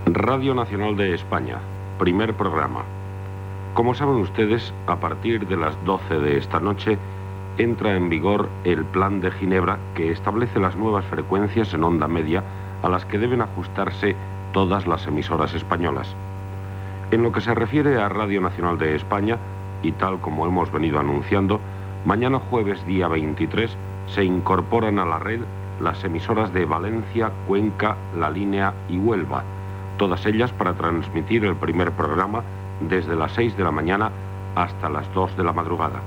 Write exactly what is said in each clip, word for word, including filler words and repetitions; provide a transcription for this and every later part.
Radio Nacional de España, primer programa. Como saben ustedes, a partir de las doce de esta noche entra en vigor el Plan de Ginebra, que establece las nuevas frecuencias en onda media a las que deben ajustarse todas las emisoras españolas. En lo que se refiere a Radio Nacional de España, y tal como hemos venido anunciando, mañana jueves día veintitrés se incorporan a la red las emisoras de Valencia, Cuenca, La Línea y Huelva, todas ellas para transmitir el primer programa desde las seis de la mañana hasta las dos de la madrugada.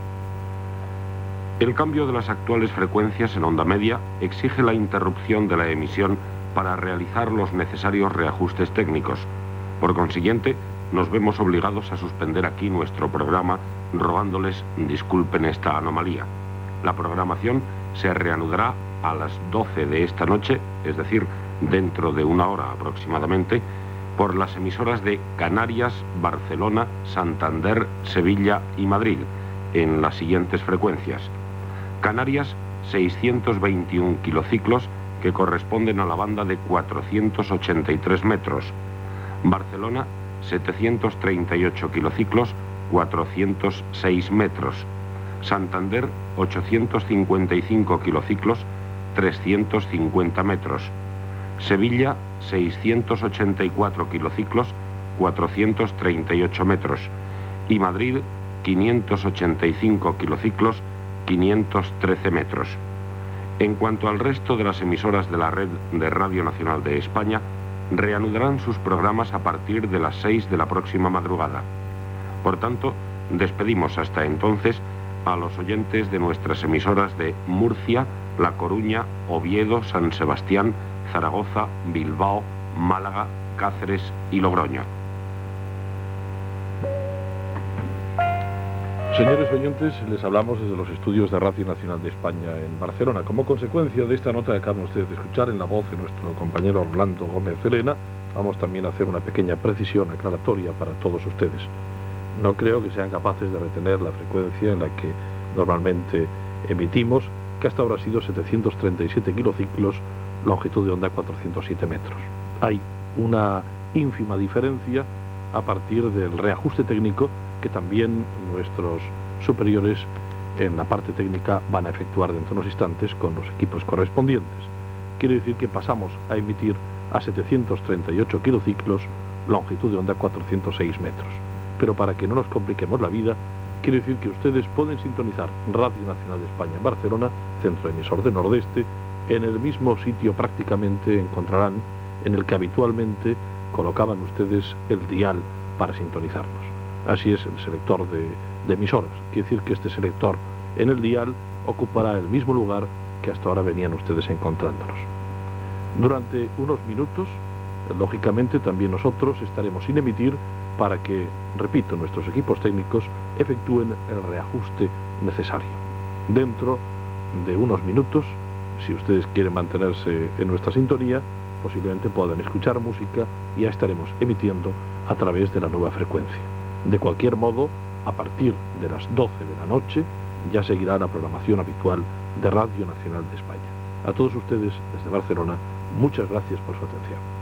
El cambio de las actuales frecuencias en onda media exige la interrupción de la emisión para realizar los necesarios reajustes técnicos. Por consiguiente, nos vemos obligados a suspender aquí nuestro programa, rogándoles disculpen esta anomalía. La programación se reanudará a las doce de esta noche, es decir, dentro de una hora aproximadamente, por las emisoras de Canarias, Barcelona, Santander, Sevilla y Madrid, en las siguientes frecuencias. Canarias, seiscientos veintiún kilociclos, que corresponden a la banda de cuatrocientos ochenta y tres metros. Barcelona, setecientos treinta y ocho kilociclos, cuatrocientos seis metros. Santander, ochocientos cincuenta y cinco kilociclos, trescientos cincuenta metros. Sevilla, seiscientos ochenta y cuatro kilociclos, cuatrocientos treinta y ocho metros. Y Madrid, quinientos ochenta y cinco kilociclos, quinientos trece metros. En cuanto al resto de las emisoras de la red de Radio Nacional de España, reanudarán sus programas a partir de las seis de la próxima madrugada. Por tanto, despedimos hasta entonces a los oyentes de nuestras emisoras de Murcia, La Coruña, Oviedo, San Sebastián, Zaragoza, Bilbao, Málaga, Cáceres y Logroño. Señores oyentes, les hablamos desde los estudios de Radio Nacional de España en Barcelona. Como consecuencia de esta nota que acaban ustedes de escuchar en la voz de nuestro compañero Orlando Gómez Celena, vamos también a hacer una pequeña precisión aclaratoria para todos ustedes. No creo que sean capaces de retener la frecuencia en la que normalmente emitimos, que hasta ahora ha sido setecientos treinta y siete kilociclos, longitud de onda cuatrocientos siete metros. Hay una ínfima diferencia a partir del reajuste técnico que también nuestros superiores en la parte técnica van a efectuar dentro de unos instantes con los equipos correspondientes. Quiere decir que pasamos a emitir a setecientos treinta y ocho kilociclos, longitud de onda cuatrocientos seis metros. Pero para que no nos compliquemos la vida, quiere decir que ustedes pueden sintonizar Radio Nacional de España en Barcelona, centro emisor de Nordeste, en el mismo sitio prácticamente encontrarán en el que habitualmente colocaban ustedes el dial para sintonizarnos. Así es el selector de, de emisoras. Quiere decir que este selector en el dial ocupará el mismo lugar que hasta ahora venían ustedes encontrándonos. Durante unos minutos, lógicamente también nosotros estaremos sin emitir para que, repito, nuestros equipos técnicos efectúen el reajuste necesario. Dentro de unos minutos, si ustedes quieren mantenerse en nuestra sintonía, posiblemente puedan escuchar música y ya estaremos emitiendo a través de la nueva frecuencia. De cualquier modo, a partir de las doce de la noche, ya seguirá la programación habitual de Radio Nacional de España. A todos ustedes, desde Barcelona, muchas gracias por su atención.